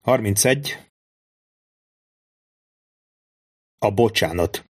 31. A bocsánat.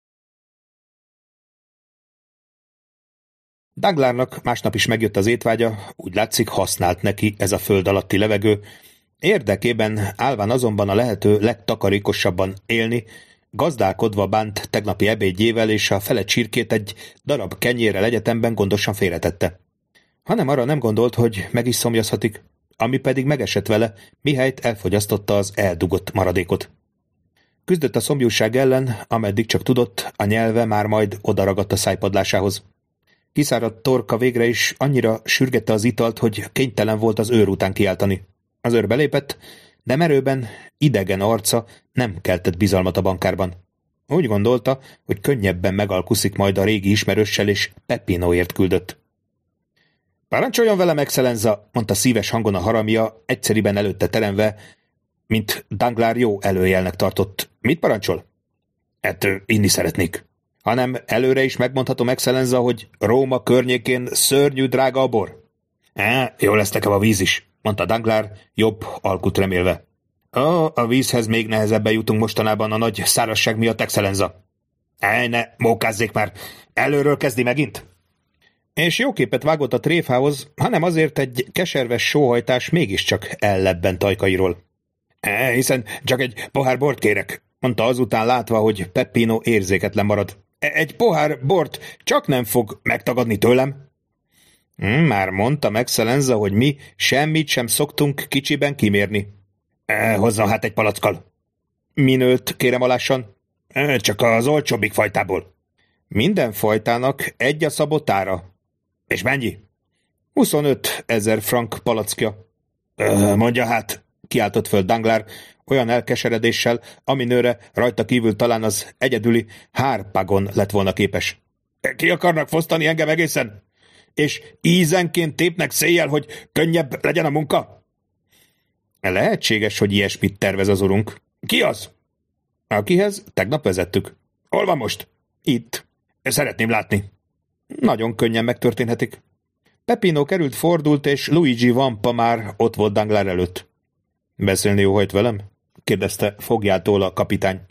Danglárnak másnap is megjött az étvágya, úgy látszik használt neki ez a föld alatti levegő, érdekében állván azonban a lehető legtakarékosabban élni, gazdálkodva bánt tegnapi ebédjével, és a fele csirkét egy darab kenyérrel egyetemben gondosan félretette. Hanem arra nem gondolt, hogy meg is szomjazhatik, ami pedig megesett vele, mihelyt elfogyasztotta az eldugott maradékot. Küzdött a szomjúság ellen, ameddig csak tudott, a nyelve már majd odaragadt a szájpadlásához. Kiszáradt torka végre is annyira sürgette az italt, hogy kénytelen volt az őr után kiáltani. Az őr belépett, de merőben, idegen arca nem keltett bizalmat a bankárban. Úgy gondolta, hogy könnyebben megalkuszik majd a régi ismerőssel, és Peppinoért küldött. Parancsoljon velem, excellenza, mondta szíves hangon a haramja, egyszeriben előtte teremve, mint Danglár jó előjelnek tartott. Mit parancsol? Hát inni szeretnék. Hanem előre is megmondhatom, excellenza, hogy Róma környékén szörnyű drága a bor. Jó lesz nekem a víz is, mondta Danglár, jobb alkut remélve. A vízhez még nehezebben jutunk mostanában a nagy szárazság miatt, excellenza. Ne, mókázzék már, előről kezdi megint? És jó képet vágott a tréfához, hanem azért egy keserves sóhajtás mégiscsak ellebbent ajkairól. Hiszen csak egy pohár bort kérek, mondta azután látva, hogy Peppino érzéketlen marad. Egy pohár bort csak nem fog megtagadni tőlem? Már mondtam, excellenza, hogy mi semmit sem szoktunk kicsiben kimérni. Hozzon hát egy palackkal. Minőt, kérem alássan? Csak az olcsóbbik fajtából. Minden fajtának egy a szabotára. És mennyi? 25 000 frank palackja. Mondja hát, kiáltott föl Danglár, olyan elkeseredéssel, aminőre rajta kívül talán az egyedüli Harpagon lett volna képes. Ki akarnak fosztani engem egészen? És ízenként tépnek széjjel, hogy könnyebb legyen a munka? Lehetséges, hogy ilyesmit tervez az urunk. Ki az? Akihez tegnap vezettük. Hol van most? Itt. Szeretném látni. Nagyon könnyen megtörténhetik. Peppino került, fordult, és Luigi Vampa már ott volt Danglár előtt. Beszélni óhajt velem? Kérdezte fogjától a kapitány.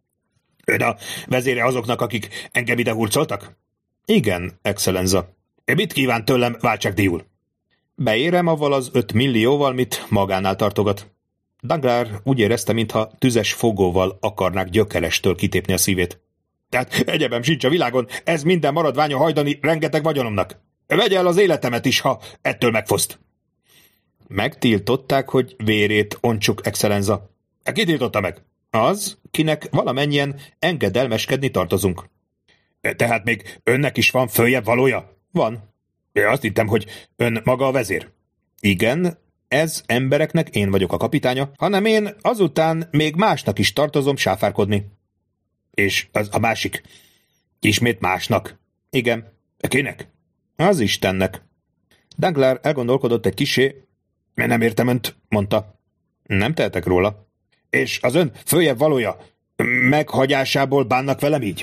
Ön a vezére azoknak, akik engem ide hurcoltak? Igen, excellenza. Mit kíván tőlem váltságdíjul? Beérem avval az 5 millióval, mit magánál tartogat. Danglár úgy érezte, mintha tüzes fogóval akarnák gyökerestől kitépni a szívét. Tehát egyebem sincs a világon, ez minden maradványa hajdani rengeteg vagyonomnak. Vegye el az életemet is, ha ettől megfoszt. Megtiltották, hogy vérét ontsuk, excellenza. Ki tiltotta meg? Az, kinek valamennyien engedelmeskedni tartozunk. Tehát még önnek is van följebb valója? Van. Azt hittem, hogy ön maga a vezér. Igen, ez embereknek én vagyok a kapitánya, hanem én azután még másnak is tartozom sáfárkodni. És az a másik? Ismét másnak? Igen. Kinek? Az Istennek. Danglár elgondolkodott egy kissé. Nem értem önt, mondta. Nem tehetek róla. És az ön följebb valója meghagyásából bánnak velem így?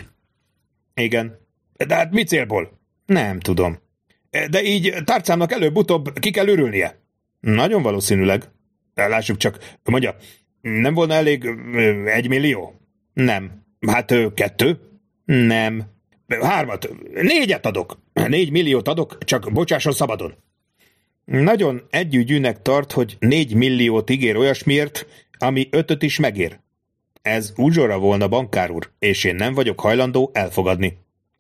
Igen. De hát mi célból? Nem tudom. De így tárcámnak előbb-utóbb ki kell örülnie? Nagyon valószínűleg. Lássuk csak, mondja, nem volna elég 1 millió? Nem. Hát 2? Nem. 3, 4 adok. 4 milliót adok, csak bocsásson szabadon. Nagyon együgyűnek tart, hogy 4 milliót ígér olyasmiért, ami 5 is megér. Ez uzsora volna, bankár úr, és én nem vagyok hajlandó elfogadni.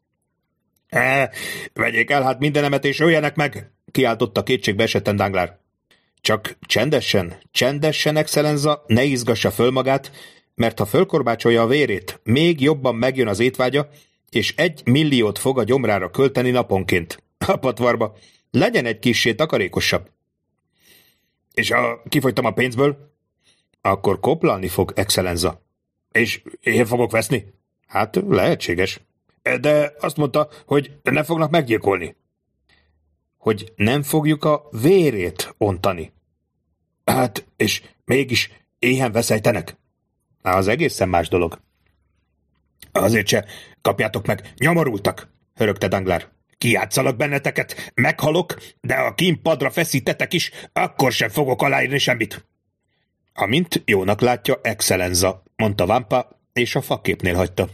Vegyék el hát mindenemet, és öljenek meg, kiáltotta kétségbe esetten Danglár. Csak csendesen, excellenza, ne izgassa föl magát, mert ha fölkorbácsolja a vérét, még jobban megjön az étvágya, és 1 milliót fog a gyomrára költeni naponként. A patvarba, legyen egy kissé takarékosabb. És ha kifogytam a pénzből? Akkor koplalni fog, excellenza. És én fogok veszni? Hát lehetséges. De azt mondta, hogy ne fognak meggyilkolni. Hogy nem fogjuk a vérét ontani. Hát, és mégis éhen veszejtenek. Az egészen más dolog. Azért se kapjátok meg, nyomorultak, hörögte Danglár. Kijátszalak benneteket, meghalok, de a kínpadra feszítetek is, akkor sem fogok aláírni semmit. Amint jónak látja, excellenza, mondta Vampa, és a faképnél hagyta.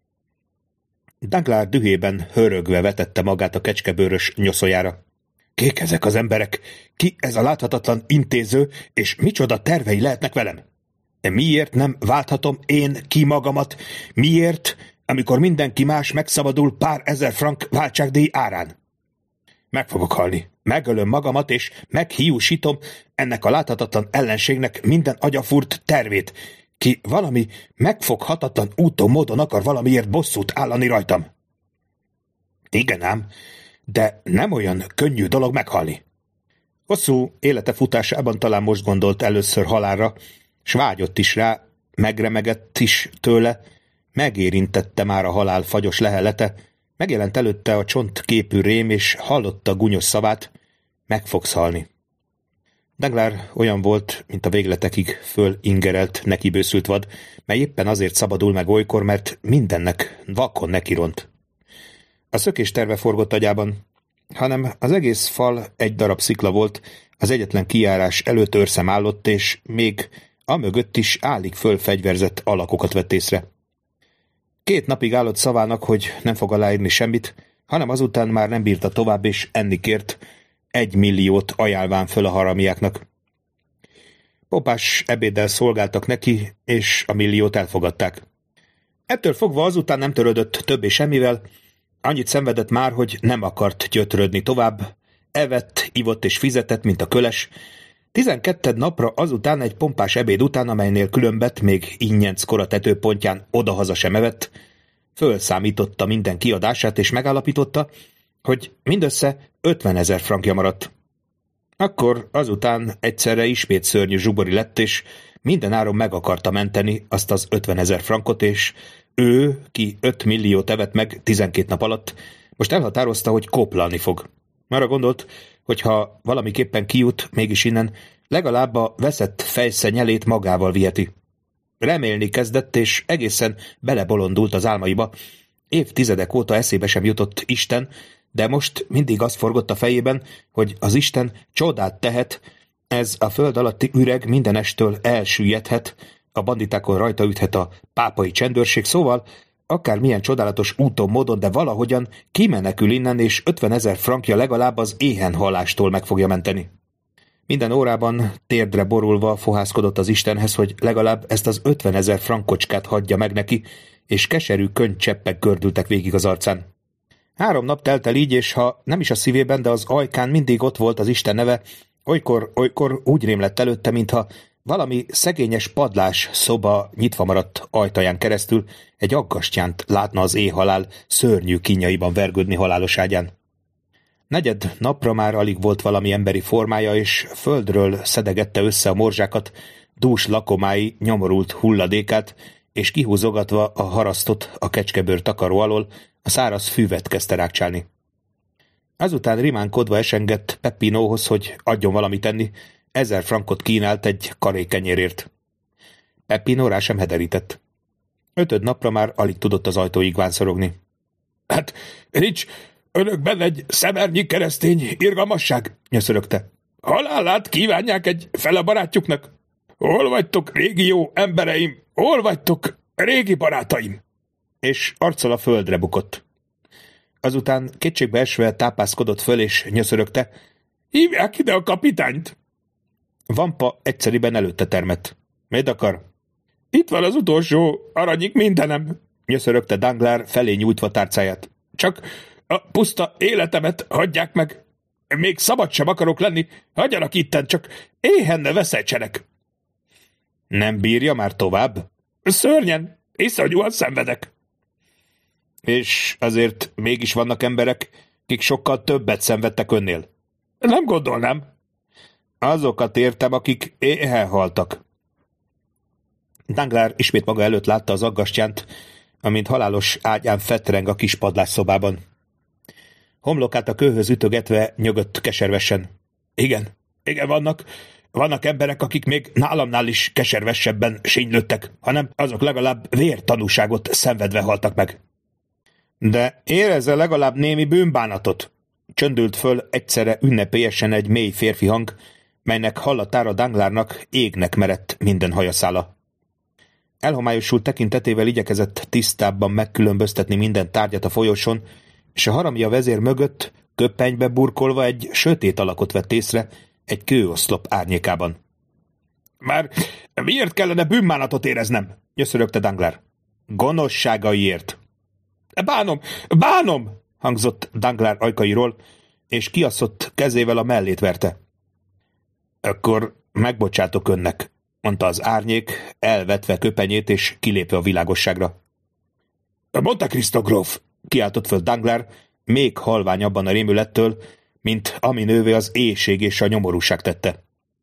Danglars dühében hörögve vetette magát a kecskebőrös nyoszójára. Kik ezek az emberek? Ki ez a láthatatlan intéző, és micsoda tervei lehetnek velem? Miért nem válthatom én ki magamat? Miért, amikor mindenki más megszabadul pár ezer frank váltságdíj árán? Meg fogok halni. Megölöm magamat, és meghiúsítom ennek a láthatatlan ellenségnek minden agyafúrt tervét, ki valami megfoghatatlan úton módon akar valamiért bosszút állani rajtam. Igen ám, de nem olyan könnyű dolog meghalni. Hosszú élete futásában talán most gondolt először halálra, s vágyott is rá, megremegett is tőle, megérintette már a halál fagyos lehelete, megjelent előtte a csontképű rém, és hallotta gúnyos szavát, meg fogsz halni. Danglars olyan volt, mint a végletekig fölingerelt, nekibőszült vad, mely éppen azért szabadul meg olykor, mert mindennek vakon nekiront. A szökés terve forgott agyában, hanem az egész fal egy darab szikla volt, az egyetlen kijárás előtt őrszem állott, és még amögött is állig fölfegyverzett alakokat vett észre. 2 napig állott szavának, hogy nem fog aláírni semmit, hanem azután már nem bírta tovább, és enni kért, 1 milliót ajánlván föl a haramiáknak. Pompás ebéddel szolgáltak neki, és a milliót elfogadták. Ettől fogva azután nem törődött többé semmivel, annyit szenvedett már, hogy nem akart gyötrődni tovább, evett, ivott és fizetett, mint a köles. 12 napra azután egy pompás ebéd után, amelynél különbet még Ingyenc kora tetőpontján odahaza sem evett, fölszámította minden kiadását, és megállapította, hogy mindössze 50 000 frankja maradt. Akkor azután egyszerre ismét szörnyű zsubori lett, és mindenáron meg akarta menteni azt az 50 000 frankot, és ő, ki 5 milliót evett meg 12 nap alatt, most elhatározta, hogy kóplalni fog. Arra gondolt, hogy ha valamiképpen kijut mégis innen, legalább a veszett fejszenyelét magával viheti. Remélni kezdett, és egészen belebolondult az álmaiba. Évtizedek óta eszébe sem jutott Isten, de most mindig az forgott a fejében, hogy az Isten csodát tehet, ez a föld alatti üreg mindenestől elsüllyedhet, a banditákon rajta üthet a pápai csendőrség, szóval akármilyen csodálatos úton, módon, de valahogyan kimenekül innen, és 50 000 frankja legalább az éhenhalástól meg fogja menteni. Minden órában térdre borulva fohászkodott az Istenhez, hogy legalább ezt az 50 000 frankocskát hagyja meg neki, és keserű könycseppek gördültek végig az arcán. 3 nap telt el így, és ha nem is a szívében, de az ajkán mindig ott volt az Isten neve, olykor úgy rém lett előtte, mintha valami szegényes padlás szoba nyitva maradt ajtaján keresztül egy aggastyánt látna az éhhalál szörnyű kínjaiban vergődni halálos ágyán. 4. napra már alig volt valami emberi formája, és földről szedegette össze a morzsákat, dús lakomái nyomorult hulladékát, és kihúzogatva a harasztot a kecskebőr takaró alól, a száraz füvet kezdte rákcsálni. Azután rimánkodva esengett Peppinóhoz, hogy adjon valamit enni, 1000 frankot kínált egy karékenyérért. Peppino rá sem hederített. 5. napra már alig tudott az ajtóig vánszorogni. Hát, nincs önökben egy szemernyi keresztény irgalmasság, nyöszörögte. Halálát kívánják egy fele barátjuknak? Hol vagytok, régi jó embereim? Hol vagytok, régi barátaim? És arccal a földre bukott. Azután kétségbe esve tápászkodott föl, és nyöszörögte. Hívják ide a kapitányt! Vampa egyszeriben előtte termett. Mit akar? Itt van az utolsó aranyik mindenem, nyöszörögte Danglars felé nyújtva tárcáját. Csak a puszta életemet hagyják meg. Még szabad sem akarok lenni, hagyjanak itten, csak éhen ne veszeltsenek. Nem bírja már tovább? Szörnyen, iszonyúan szenvedek. És azért mégis vannak emberek, kik sokkal többet szenvedtek önnél. Nem gondolnám. Azokat értem, akik éhen haltak. Danglars ismét maga előtt látta az aggastyánt, amint halálos ágyán fetreng a kis padlásszobában. Homlokát a kőhöz ütögetve nyögött keservesen. Igen, vannak emberek, akik még nálamnál is keservesebben sínylődtek, hanem azok legalább vértanúságot szenvedve haltak meg. De érezze legalább némi bűnbánatot, csöndült föl egyszerre ünnepélyesen egy mély férfi hang, melynek hallatára Danglárnak égnek merett minden hajaszála. Elhomályosult tekintetével igyekezett tisztábban megkülönböztetni minden tárgyat a folyosón, és a haramja vezér mögött, köppenybe burkolva egy sötét alakot vett észre egy kőoszlop árnyékában. Már miért kellene bűnbánatot éreznem? Nyöszörögte Danglár. Gonoszságaiért. Bánom! Hangzott Danglár ajkairól, és kiasszott kezével a mellét verte. Akkor megbocsátok önnek, mondta az árnyék, elvetve köpenyét és kilépve a világosságra. Monte Cristo gróf! Kiáltott föl Danglár, még halványabban a rémülettől, mint ami nővé az éhség és a nyomorúság tette.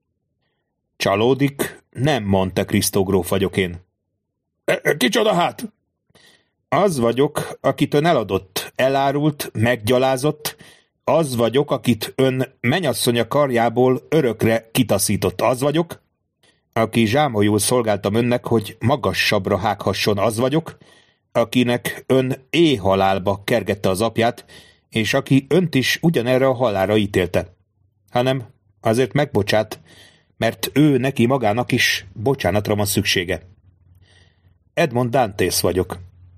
Csalódik, nem Monte Cristo gróf vagyok én. Kicsoda hát? Az vagyok, akit ön eladott, elárult, meggyalázott, az vagyok, akit ön menyasszonya karjából örökre kitaszított, az vagyok, aki zsámolyul szolgáltam önnek, hogy magasabbra hághasson, az vagyok, akinek ön éhhalálba kergette az apját, és aki önt is ugyanerre a halálra ítélte. Hanem azért megbocsát, mert ő neki magának is bocsánatra van szüksége. Edmond Dantes vagyok.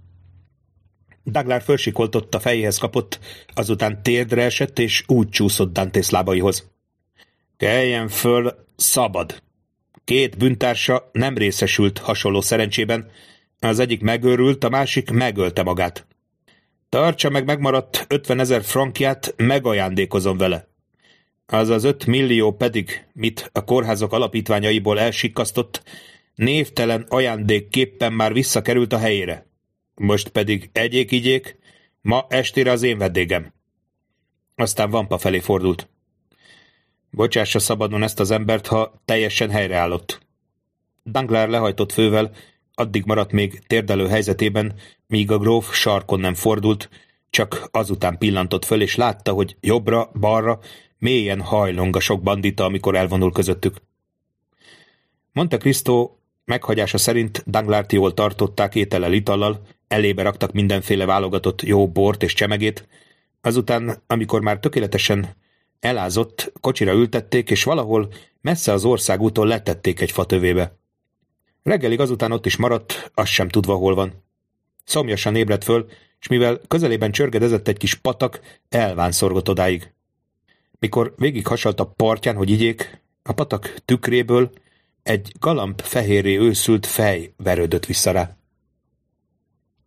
Danglár fölsikoltott, a fejéhez kapott, azután térdre esett, és úgy csúszott Dantes lábaihoz. Keljen föl, szabad! 2 bűntársa nem részesült hasonló szerencsében, az egyik megőrült, a másik megölte magát. Tartsa meg megmaradt 50 000 frankját, megajándékozom vele. Az az 5 millió pedig, mit a kórházak alapítványaiból elsikkasztott, névtelen ajándékképpen már visszakerült a helyére. Most pedig egyék-igyék, ma estére az én vendégem. Aztán Vampa felé fordult. Bocsássa szabadon ezt az embert, ha teljesen helyreállott. Danglár lehajtott fővel, addig maradt még térdelő helyzetében, míg a gróf sarkon nem fordult, csak azután pillantott föl, és látta, hogy jobbra-balra mélyen hajlong a sok bandita, amikor elvonul közöttük. Monte Cristo meghagyása szerint Danglárt jól tartották étellel, itallal, elébe raktak mindenféle válogatott jó bort és csemegét, azután, amikor már tökéletesen elázott, kocsira ültették, és valahol messze az országútól letették egy fatövébe. Reggelig azután ott is maradt, azt sem tudva, hol van. Szomjasan ébredt föl, és mivel közelében csörgedezett egy kis patak, elvánszorgott odáig. Mikor végig hasalt a partján, hogy igyék, a patak tükréből egy galamb fehérré őszült fej verődött vissza rá.